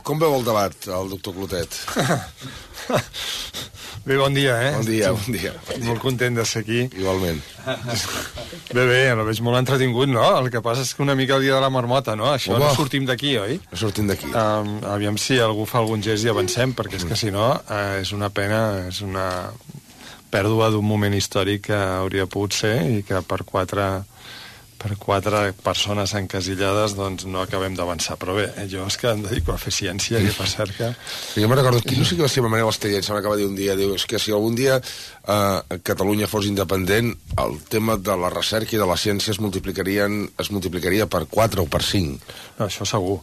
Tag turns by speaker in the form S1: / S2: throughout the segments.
S1: Com veu el debat, el doctor Clotet?
S2: Bé, bon dia,
S1: Bon dia, bon dia.
S2: Molt content de ser aquí.
S1: Igualment.
S2: Bé, el veig molt entretingut, no? El que passa és que una mica el dia de la marmota, no? Això no sortim d'aquí, oi?
S1: No sortim d'aquí.
S2: Aviam si algú fa algun gest i avancem, perquè és que si no és una pena, és una pèrdua d'un moment històric que hauria pogut ser i que per quatre persones encasillades doncs no acabem d'avançar. Però bé, jo és que em dedico a fer ciència i a fer cerca.
S1: Jo me'n recordo, no sé què va ser Manel Estellet, em va dir un dia, diu, és que si algun dia Catalunya fos independent, el tema de la recerca i de la ciència es multiplicaria per 4 o per 5.
S2: No, això segur.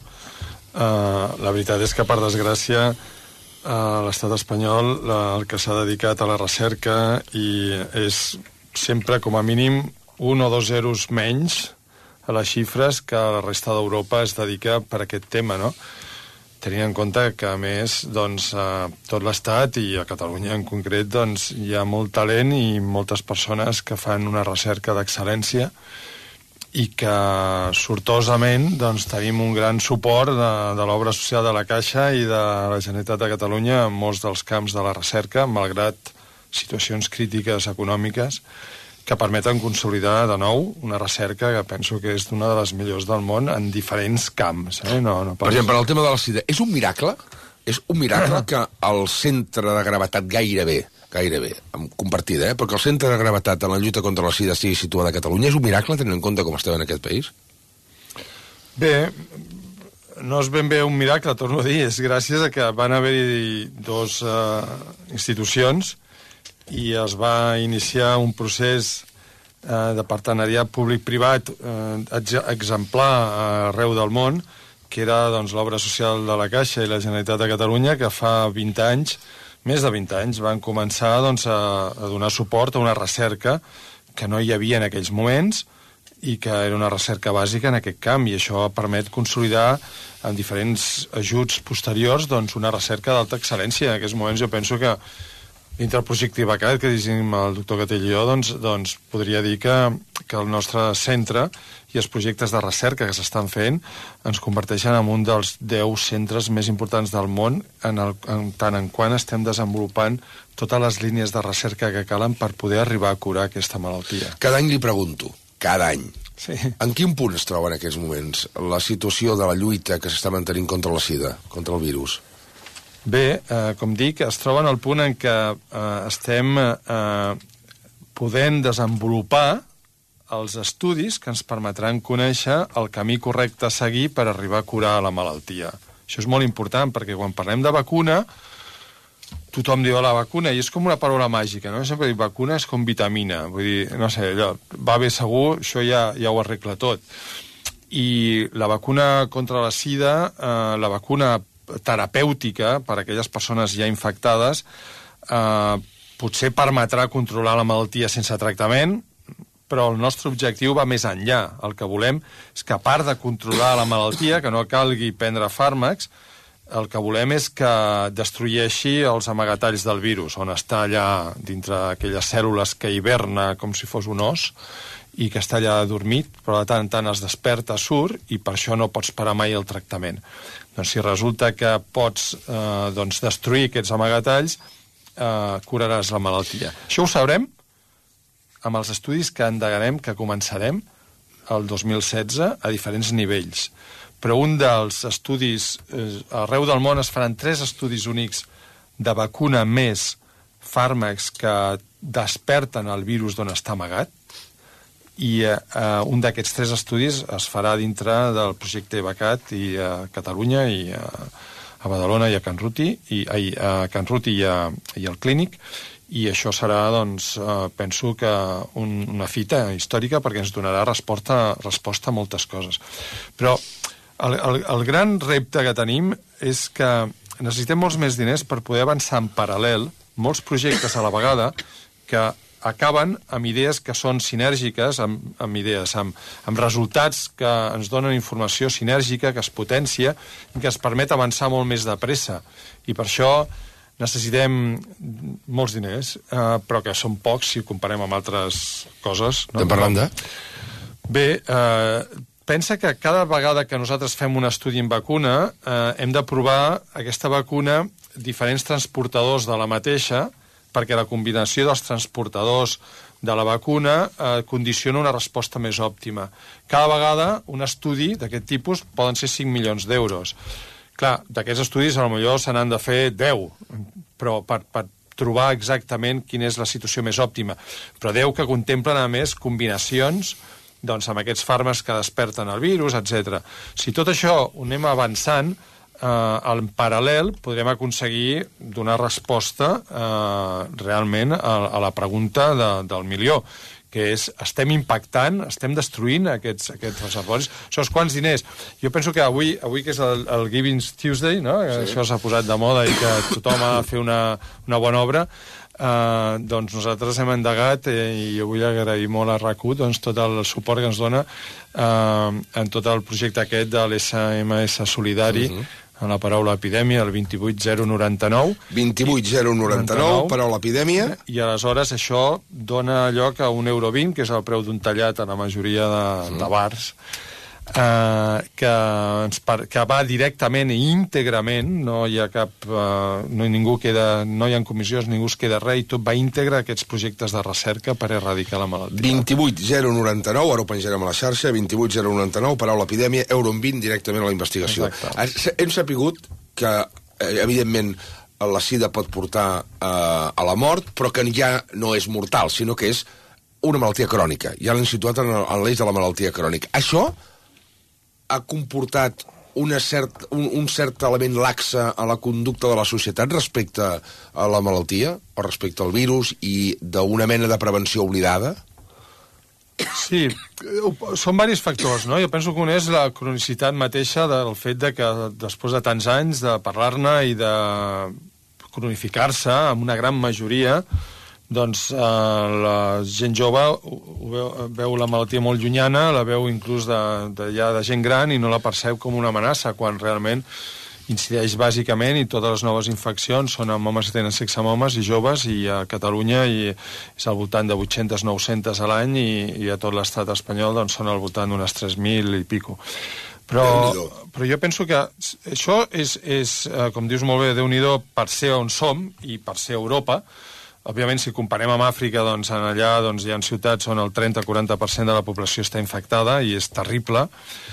S2: La veritat és que, per desgràcia, l'estat espanyol el que s'ha dedicat a la recerca i és sempre, com a mínim, 1 o 2 zeros menys a les xifres que la resta d'Europa es dedica per aquest tema, no? Tenint en compte que, a més, doncs, tot l'Estat, i a Catalunya en concret, doncs, hi ha molt talent i moltes persones que fan una recerca d'excel·lència i que, sortosament, doncs, tenim un gran suport de l'obra social de la Caixa i de la Generalitat de Catalunya en molts dels camps de la recerca, malgrat situacions crítiques econòmiques, que permeten consolidar de nou una recerca que penso que és una de les millors del món en diferents camps.
S1: Per exemple, en el tema de la sida, és un miracle? És un miracle que el centre de gravetat gairebé, compartida, perquè el centre de gravetat en la lluita contra la sida estigui situada a Catalunya, és un miracle tenint en compte com estem en aquest país?
S2: Bé, no és ben bé un miracle, torno a dir, és gràcies a que van haver-hi dues institucions i es va iniciar un procés de partenariat públic-privat exemplar arreu del món, que era doncs, l'obra social de la Caixa i la Generalitat de Catalunya, que fa 20 anys, més de 20 anys, van començar doncs, a donar suport a una recerca que no hi havia en aquells moments i que era una recerca bàsica en aquest camp, i això permet consolidar en diferents ajuts posteriors doncs, una recerca d'alta excel·lència. En aquests moments jo penso que dintre el projecte IBACAT, que dirigim el doctor Gatell i jo, doncs podria dir que el nostre centre i els projectes de recerca que s'estan fent ens converteixen en un dels 10 centres més importants del món tant en quant estem desenvolupant totes les línies de recerca que calen per poder arribar a curar aquesta malaltia.
S1: Cada any li pregunto, cada any,
S2: sí.
S1: En quin punt es troba en aquests moments la situació de la lluita que s'està mantenint contra la sida, contra el virus?
S2: Bé, com dic, es troben al punt en què estem podent desenvolupar els estudis que ens permetran conèixer el camí correcte a seguir per arribar a curar la malaltia. Això és molt important, perquè quan parlem de vacuna, tothom diu la vacuna, i és com una paraula màgica, no? Sempre dic vacuna és com vitamina, vull dir, no sé, allò, va bé segur, això ja ho arregla tot. I la vacuna contra la sida, la vacuna terapèutica per a aquelles persones ja infectades potser permetrà controlar la malaltia sense tractament, però el nostre objectiu va més enllà. El que volem és que, a part de controlar la malaltia, que no calgui prendre fàrmacs, el que volem és que destrueixi els amagatalls del virus, on està allà dintre aquelles cèl·lules que hiberna com si fos un os i que està allà dormit, però de tant en tant es desperta, surt, i per això no pots parar mai el tractament. Doncs si resulta que pots destruir aquests amagatalls, curaràs la malaltia. Això ho sabrem amb els estudis que endegarem, que començarem el 2016 a diferents nivells. Però un dels estudis, arreu del món es faran 3 estudis únics de vacuna més fàrmacs que desperten el virus d'on està amagat, i un d'aquests 3 estudis es farà dintre del projecte IBACAT i a Catalunya i a Badalona i a Can Ruti i al Clínic, i això serà, doncs, penso que una fita històrica perquè ens donarà resposta a moltes coses. Però el gran repte que tenim és que necessitem molts més diners per poder avançar en paral·lel molts projectes a la vegada que acaben amb idees que són sinèrgiques, amb resultats que ens donen informació sinèrgica, que es potencia i que es permet avançar molt més de pressa. I per això necessitem molts diners, però que són pocs si ho comparem amb altres coses.
S1: Estem parlant de?
S2: Bé, pensa que cada vegada que nosaltres fem un estudi en vacuna hem de provar aquesta vacuna diferents transportadors de la mateixa, perquè la combinació dels transportadors de la vacuna condiciona una resposta més òptima. Cada vegada un estudi d'aquest tipus poden ser 5 milions d'euros. Clar, d'aquests estudis potser se n'han de fer 10, però per trobar exactament quina és la situació més òptima. Però 10 que contemplen, a més, combinacions doncs, amb aquests fàrmacs que desperten el virus, etc. Si tot això ho anem avançant, en paral·lel podrem aconseguir donar resposta realment a la pregunta del milió, que és, estem impactant, estem destruint aquests reservoris. Això és quants diners? Jo penso que avui que és el Giving Tuesday, no? Sí. Això s'ha posat de moda i que tothom ha de fer una bona obra, doncs nosaltres hem endegat, i jo vull agrair molt a RAC1 doncs, tot el suport que ens dona en tot el projecte aquest de l'SMS Solidari, en la paraula epidèmia, el 28099.
S1: 28099, paraula epidèmia.
S2: I aleshores això dona lloc a €1,20, que és el preu d'un tallat a la majoria de bars, que va directament i íntegrament, no hi ha no hi ha comissions, ningú es queda res, i tot va íntegre a aquests projectes de recerca per erradicar la malaltia.
S1: 28099, ara ho penjarem a la xarxa, 28099, paraula epidèmia, €1,20 directament a la investigació. Hem sapigut que, evidentment, la sida pot portar a la mort, però que ja no és mortal, sinó que és una malaltia crònica. Ja l'hem situat en l'eix de la malaltia crònica. Això ha comportat un cert element laxe a la conducta de la societat respecte a la malaltia o respecte al virus i d'una mena de prevenció oblidada?
S2: Sí, són diversos factors, no? Jo penso que un és la cronicitat mateixa del fet de que després de tants anys de parlar-ne i de cronificar-se amb una gran majoria, doncs la gent jove veu la malaltia molt llunyana, la veu inclús ja de gent gran i no la percep com una amenaça, quan realment incideix bàsicament, i totes les noves infeccions són amb homes que tenen sexe amb homes i joves, i a Catalunya és al voltant de 800-900 a l'any, i a tot l'estat espanyol doncs, són al voltant d'unes 3.000 i pico. Però jo penso que això és, com dius molt bé, Déu-n'hi-do per ser on som i per ser Europa. Òbviament, si comparem amb Àfrica, doncs allà hi ha ciutats on el 30-40% de la població està infectada, i és terrible.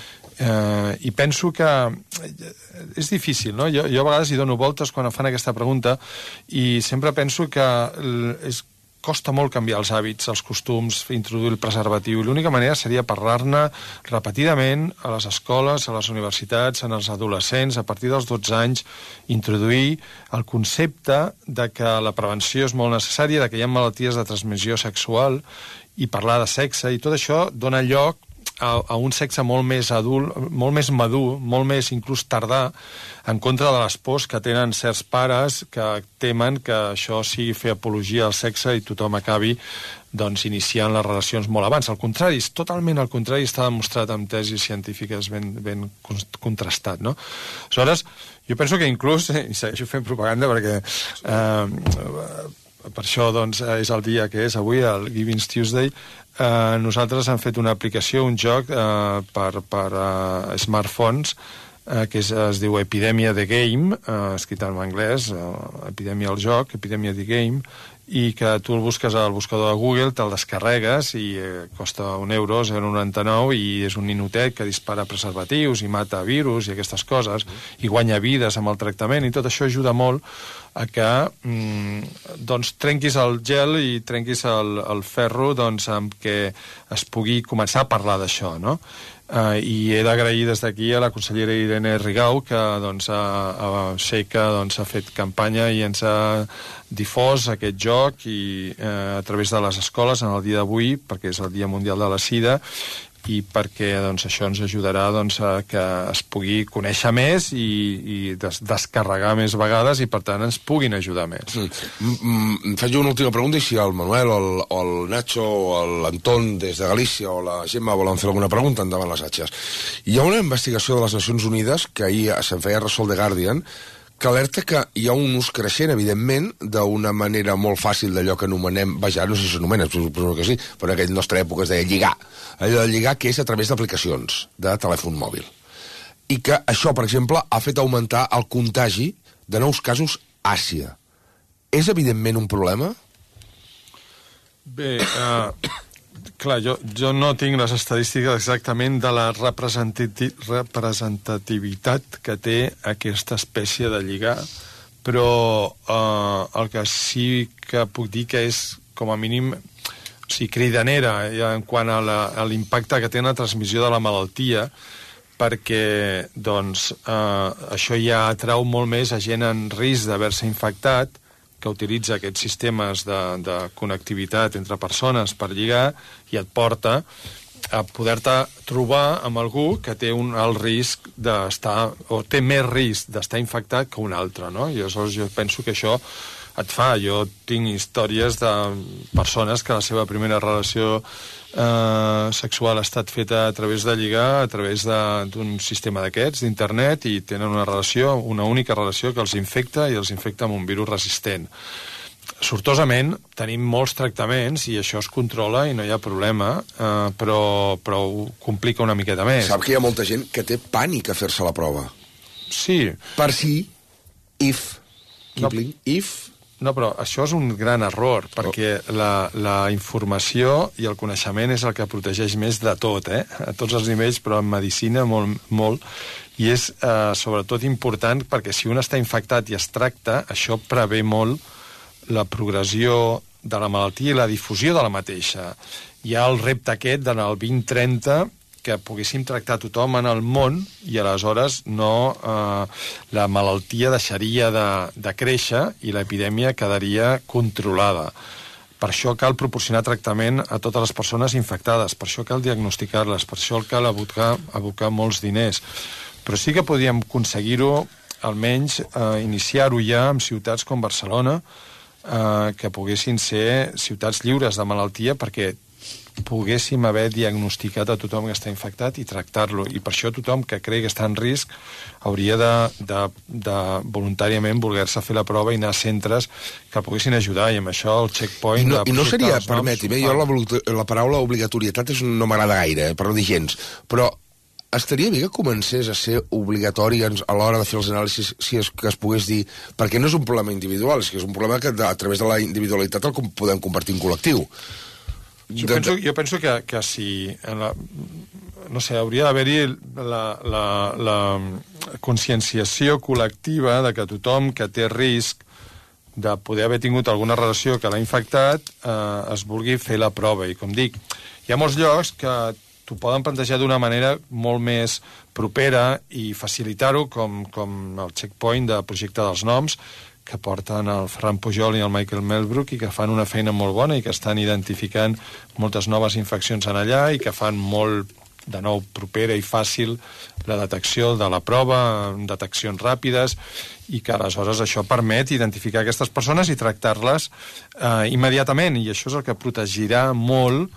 S2: I penso que és difícil, no? Jo a vegades hi dono voltes quan em fan aquesta pregunta, i sempre penso que costa molt canviar els hàbits, els costums, introduir el preservatiu, i l'única manera seria parlar-ne repetidament a les escoles, a les universitats, en els adolescents, a partir dels 12 anys, introduir el concepte de que la prevenció és molt necessària, de que hi ha malalties de transmissió sexual, i parlar de sexe, i tot això dona lloc a un sexe molt més adult, molt més madur, molt més inclús tardà, en contra de les pors que tenen certs pares que temen que això sigui fer apologia al sexe i tothom acabi doncs, iniciant les relacions molt abans. Al contrari, és totalment al contrari, està demostrat amb tesis científiques ben contrastat, no? Aleshores, jo penso que inclús, i segueixo fent propaganda perquè per això doncs, és el dia que és avui, el Giving Tuesday, nosaltres hem fet una aplicació, un joc per smartphones, que es diu Epidèmia the Game, escrit en anglès, Epidèmia el joc, Epidèmia the Game, i que tu el busques al buscador de Google, te'l descarregues i costa €1, 0,99, i és un ninotet que dispara preservatius i mata virus i aquestes coses, i guanya vides amb el tractament, i tot això ajuda molt a que doncs, trenquis el gel i trenquis el ferro doncs, amb què es pugui començar a parlar d'això, no? I he d'agrair des d'aquí a la consellera Irene Rigau, que doncs, a Xeica doncs, ha fet campanya i ens ha difós aquest joc a través de les escoles en el dia d'avui, perquè és el Dia Mundial de la Sida, i perquè doncs, això ens ajudarà doncs, a que es pugui conèixer més i descarregar més vegades, i per tant ens puguin ajudar més.
S1: Faig una última pregunta, i si el Manuel o el Nacho o l'Anton des de Galícia o la Gemma volen fer alguna pregunta, endavant les atxes. Hi ha una investigació de les Nacions Unides que ahir se'n feia ressò The Guardian, que alerta que hi ha un ús creixent, evidentment, d'una manera molt fàcil d'allò que anomenem, vaja, no sé si s'anomena, suposo que sí, però en aquella nostra època es deia lligar. Allò de lligar que és a través d'aplicacions de telèfon mòbil. I que això, per exemple, ha fet augmentar el contagi de nous casos a Àsia. És evidentment un problema?
S2: Bé, clar, jo no tinc les estadístiques exactament de la representativitat que té aquesta espècie de lligar, però el que sí que puc dir que és, com a mínim, o sigui, cridanera en quant a l'impacte que té en la transmissió de la malaltia, perquè doncs, això ja atrau molt més a gent en risc d'haver-se infectat, que utilitza aquests sistemes de connectivitat entre persones per lligar i et porta a poder-te trobar amb algú que té un alt risc d'estar, o té més risc d'estar infectat que un altre, no? I aleshores jo penso que això et fa. Jo tinc històries de persones que la seva primera relació sexual ha estat feta a través de lligar, a través d'un sistema d'aquests, d'internet, i tenen una única relació que els infecta, i els infecta amb un virus resistent. Sortosament, tenim molts tractaments i això es controla i no hi ha problema, però ho complica una miqueta més.
S1: Sap que hi ha molta gent que té pànic a fer-se la prova.
S2: Sí.
S1: Per si, Kipling,
S2: No, però això és un gran error, perquè la informació i el coneixement és el que protegeix més de tot, a tots els nivells, però en medicina molt, i és sobretot important perquè si un està infectat i es tracta, això prevé molt la progressió de la malaltia i la difusió de la mateixa. Hi ha el repte aquest d'anar al 2030 que poguéssim tractar tothom en el món i aleshores la malaltia deixaria de créixer i l'epidèmia quedaria controlada. Per això cal proporcionar tractament a totes les persones infectades, per això cal diagnosticar-les, per això cal abocar molts diners. Però sí que podíem aconseguir-ho, almenys iniciar-ho ja en ciutats com Barcelona, que poguessin ser ciutats lliures de malaltia perquè poguéssim haver diagnosticat a tothom que està infectat i tractar-lo. I per això tothom que creu que està en risc hauria de voluntàriament voler-se fer la prova i anar a centres que poguessin ajudar, i amb això el checkpoint...
S1: I no seria, permeti'm, jo la paraula obligatorietat no m'agrada gaire, per no dir gens, però estaria bé que comencés a ser obligatori a l'hora de fer els anàlisis, si és que es pogués dir, perquè no és un problema individual, és que és un problema que a través de la individualitat el podem compartir en col·lectiu.
S2: Jo penso que si... no sé, hauria d'haver-hi la conscienciació col·lectiva de que tothom que té risc de poder haver tingut alguna relació que l'ha infectat es vulgui fer la prova. I com dic, hi ha molts llocs que t'ho poden plantejar d'una manera molt més propera i facilitar-ho, com el checkpoint de Projecte dels Noms, que porten el Ferran Pujol i el Michael Melbrook i que fan una feina molt bona i que estan identificant moltes noves infeccions en allà i que fan molt, de nou, propera i fàcil la detecció de la prova, deteccions ràpides, i que aleshores això permet identificar aquestes persones i tractar-les immediatament, i això és el que protegirà molt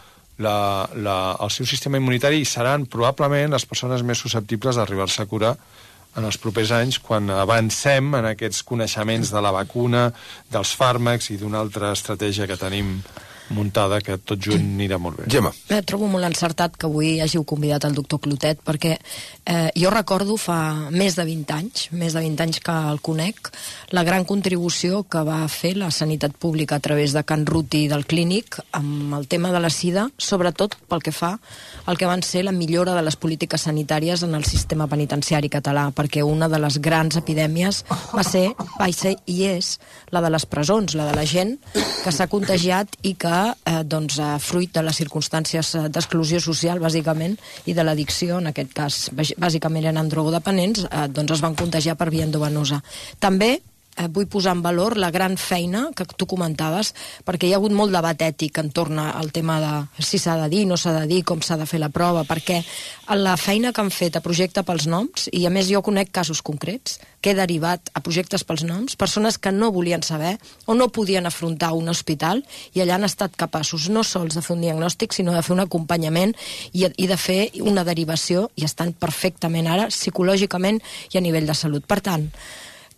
S2: el seu sistema immunitari i seran probablement les persones més susceptibles d'arribar-se a curar en els propers anys, quan avancem en aquests coneixements de la vacuna, dels fàrmacs i d'una altra estratègia que tenim muntada, que tot junt anirà molt bé.
S1: Gemma.
S3: Trobo molt encertat que avui hàgiu convidat el doctor Clotet, perquè jo recordo fa més de 20 anys que el conec, la gran contribució que va fer la sanitat pública a través de Can Ruti del Clínic amb el tema de la sida, sobretot pel que fa al que van ser la millora de les polítiques sanitàries en el sistema penitenciari català, perquè una de les grans epidèmies va ser i és la de les presons, la de la gent que s'ha contagiat i que fruit de les circumstàncies d'exclusió social, bàsicament, i de l'addicció, en aquest cas, bàsicament eren drogodependents, es van contagiar per via endovenosa. També vull posar en valor la gran feina que tu comentaves, perquè hi ha hagut molt debat ètic entorn al tema de si s'ha de dir, no s'ha de dir, com s'ha de fer la prova, perquè la feina que han fet a Projecte pels Noms, i a més jo conec casos concrets, que he derivat a Projectes pels Noms, persones que no volien saber o no podien afrontar un hospital, i allà han estat capaços no sols de fer un diagnòstic, sinó de fer un acompanyament i de fer una derivació, i estan perfectament ara psicològicament i a nivell de salut. Per tant,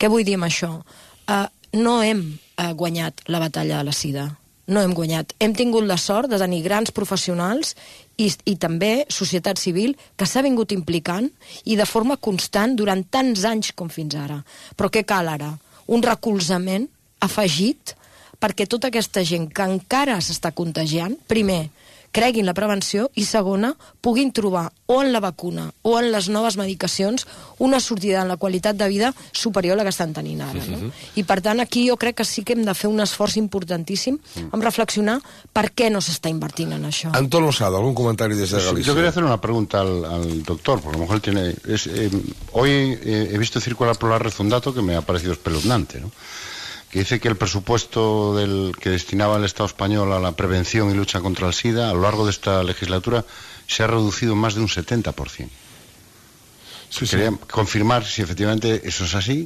S3: Què vull dir amb això? No hem guanyat la batalla de la sida. No hem guanyat. Hem tingut la sort de tenir grans professionals i també societat civil que s'ha vingut implicant i de forma constant durant tants anys com fins ara. Però què cal ara? Un recolzament afegit perquè tota aquesta gent que encara s'està contagiant, primer, creguin la prevenció i, segona, puguin trobar o en la vacuna o en les noves medicacions una sortida en la qualitat de vida superior a la que estan tenint ara. No? I, per tant, aquí jo crec que sí que hem de fer un esforç importantíssim en reflexionar per què no s'està invertint en això.
S1: Antón Losada, algún comentario desde Galicia.
S4: Yo quería hacer una pregunta al doctor, porque a lo mejor tiene... hoy he visto circular por la red un dato que me ha parecido espeluznante, ¿no? Que dice que el presupuesto que destinaba el Estado español a la prevención y lucha contra el SIDA a lo largo de esta legislatura se ha reducido más de un 70%. Sí. Quería confirmar si efectivamente eso es así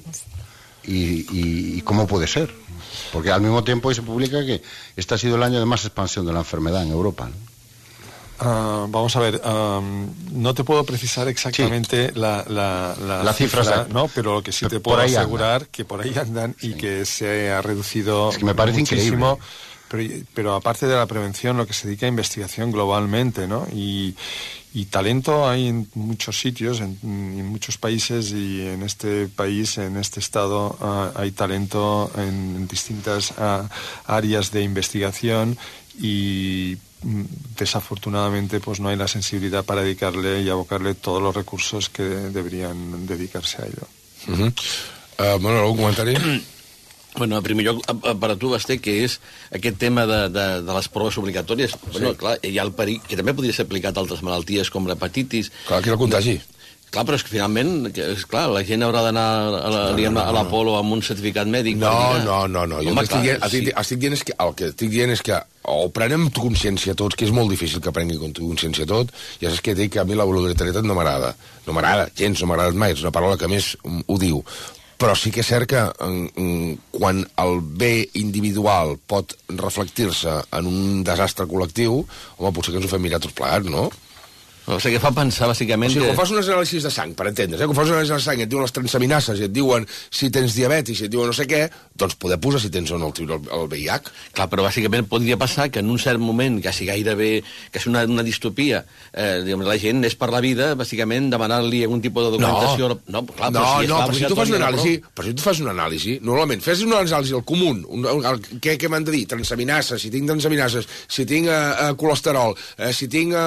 S4: y cómo puede ser. Porque al mismo tiempo hoy se publica que este ha sido el año de más expansión de la enfermedad en Europa, ¿no?
S2: Vamos a ver, no te puedo precisar exactamente sí. la
S4: cifra,
S2: ¿no? Pero lo que sí te puedo asegurar que por ahí andan sí. Y que se ha reducido
S4: es que me parece
S2: muchísimo. Pero aparte de la prevención, lo que se dedica a investigación globalmente, ¿no? Y talento hay en muchos sitios, en muchos países, y en este país, en este estado, hay talento en distintas áreas de investigación y desafortunadamente pues no hay la sensibilidad para dedicarle y abocarle todos los recursos que deberían dedicarse a ello.
S1: Bueno, algun comentari?
S5: Bueno, en primer lloc, per a tu, Basté, que és aquest tema de les proves obligatòries. Sí. Bueno, clar, hi ha el perill, que també podria ser aplicat a altres malalties com l'hepatitis.
S1: Clar, aquí el contagi.
S5: Clar, però és que finalment, clar, la gent haurà d'anar a l'Apolo amb un certificat mèdic.
S1: No. Jo estic dient que el que estic dient és que o prenem consciència tots, que és molt difícil que prengui consciència tot, ja saps que dic que a mi la voluntaritat no m'agrada. No m'agrada, gens, no m'ha agradat mai, és una paraula que més ho diu. Però sí que és cert que quan el bé individual pot reflectir-se en un desastre col·lectiu, home, potser que ens ho fem mirar tots plegats, no?
S5: O sigui, que fa pensar, bàsicament...
S1: O sigui, quan fas unes anàlisis de sang, per entendre's, quan fas unes anàlisis de sang i et diuen les transaminases i et diuen si tens diabetis i et diuen no sé què, doncs poder posar si tens o no el VIH.
S5: Clar, però bàsicament podria passar que en un cert moment, quasi gairebé, que és una distopia, la gent és per la vida, bàsicament, demanant-li algun tipus de documentació...
S1: No, però si tu fas una anàlisi, normalment, fes una anàlisi al comú, què m'han de dir? Transaminases, si tinc transaminases, si tinc colesterol, si tinc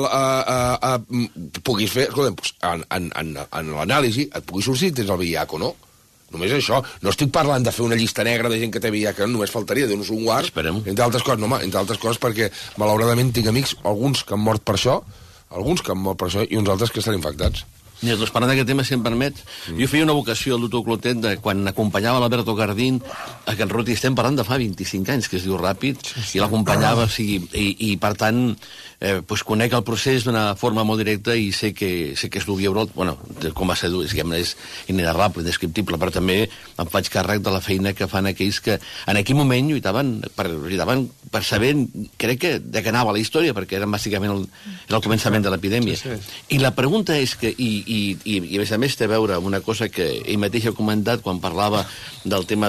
S1: puguis fer, escolta'm, en l'anàlisi et pugui sortir si tens el VIH o no. Només això. No estic parlant de fer una llista negra de gent que té VIH, només faltaria, Déu-nos un guard.
S5: Esperem.
S1: Entre altres coses, perquè malauradament tinc amics, alguns que han mort per això, i uns altres que estan infectats.
S5: Mira, doncs parlant d'aquest tema, si em permet, jo feia una vocació al doctor Clotet de quan acompanyava l'Alberto Gardín a Can Ruti, estem parlant de fa 25 anys, que es diu ràpid, i l'acompanyava, i per tant, conec el procés d'una forma molt directa i sé que és dur viure, bueno, com va ser dur, és inenarrable, indescriptible, però també em faig càrrec de la feina que fan aquells que en aquell moment lluitaven per saber, crec que, de què anava la història, perquè era bàsicament el començament de l'epidèmia. I la pregunta és que, i a més té a veure amb una cosa que ell mateix ha comentat quan parlava del tema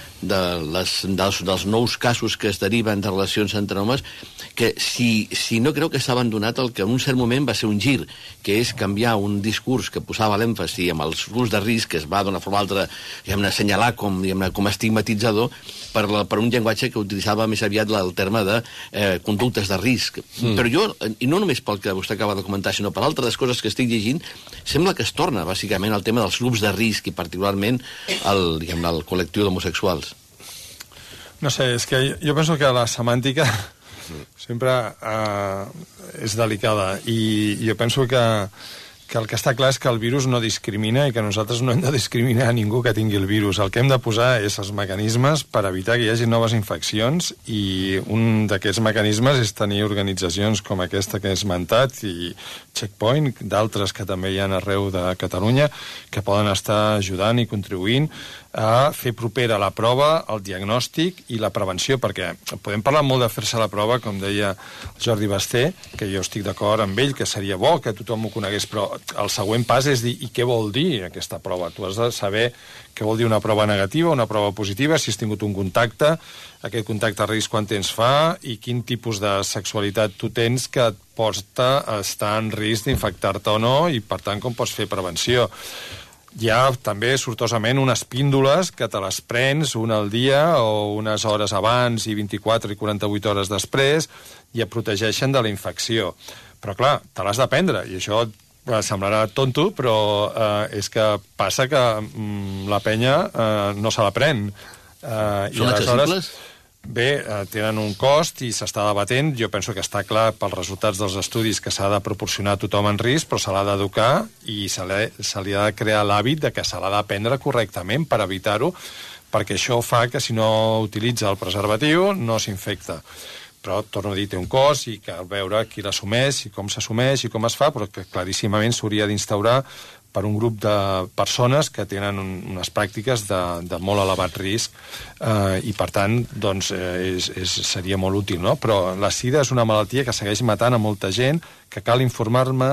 S5: dels nous casos que es deriven de relacions entre homes, que si no creu que s'ha abandonat el que en un cert moment va ser un gir, que és canviar un discurs que posava l'èmfasi amb els grups de risc, que es va d'una forma o altra assenyalar com estigmatitzador, per un llenguatge que utilitzava més aviat el terme de conductes de risc. Però jo, i no només pel que vostè acaba de comentar, sinó per altres coses que estic llegint, sembla que es torna bàsicament al tema dels grups de risc i particularment el col·lectiu d'homosexuals.
S2: No sé, és que jo penso que la semàntica sempre és delicada i jo penso que el que està clar és que el virus no discrimina i que nosaltres no hem de discriminar a ningú que tingui el virus. El que hem de posar és els mecanismes per evitar que hi hagi noves infeccions i un d'aquests mecanismes és tenir organitzacions com aquesta que he esmentat i Checkpoint, d'altres que també hi ha arreu de Catalunya, que poden estar ajudant i contribuint a fer propera la prova, el diagnòstic i la prevenció, perquè podem parlar molt de fer-se la prova, com deia Jordi Basté, que jo estic d'acord amb ell, que seria bo que tothom ho conegués, però el següent pas és dir, i què vol dir aquesta prova? Tu has de saber què vol dir una prova negativa, una prova positiva, si has tingut un contacte, aquest contacte a risc quant temps fa, i quin tipus de sexualitat tu tens que et porta a estar en risc d'infectar-te o no, i per tant com pots fer prevenció. Hi ha també, sortosament, unes píndoles que te les prens una al dia o unes hores abans i 24 i 48 hores després i et protegeixen de la infecció. Però, clar, te l'has de prendre, i això semblarà tonto, però és que passa que la penya no se la pren.
S5: Són accessibles?
S2: Bé, tenen un cost i s'està debatent. Jo penso que està clar pels resultats dels estudis que s'ha de proporcionar a tothom en risc, però se l'ha d'educar i se li ha de crear l'hàbit de que se l'ha de prendre correctament per evitar-ho, perquè això fa que si no utilitza el preservatiu no s'infecta. Però, torno a dir, té un cost i cal veure qui l'assumeix i com s'assumeix i com es fa, però que claríssimament s'hauria d'instaurar per un grup de persones que tenen unes pràctiques de molt elevat risc i, per tant, doncs, seria molt útil, no? Però la sida és una malaltia que segueix matant a molta gent, que cal informar-ne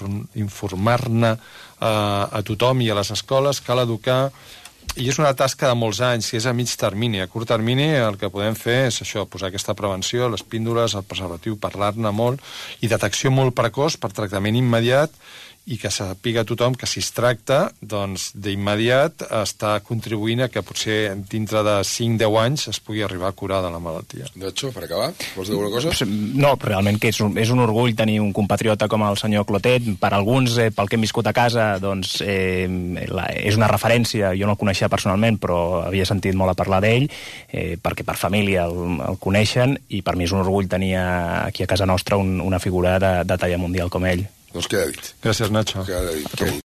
S2: a tothom i a les escoles, cal educar, i és una tasca de molts anys, que és a mig termini. A curt termini el que podem fer és això, posar aquesta prevenció, les píndoles, el preservatiu, parlar-ne molt, i detecció molt precoç per tractament immediat, i que sàpiga tothom que si es tracta, doncs d'immediat està contribuint a que potser dintre de 5-10 anys es pugui arribar a curar de la malaltia.
S1: Nacho, per acabar, vols dir alguna cosa?
S6: No, realment que és un orgull tenir un compatriota com el senyor Clotet. Per alguns, pel que hem viscut a casa, doncs és una referència. Jo no el coneixia personalment, però havia sentit molt a parlar d'ell, perquè per família el coneixen, i per mi és un orgull tenir aquí a casa nostra una figura de talla mundial com ell.
S1: Doncs queda dit.
S2: Gràcies, Nacho.
S1: Queda dit.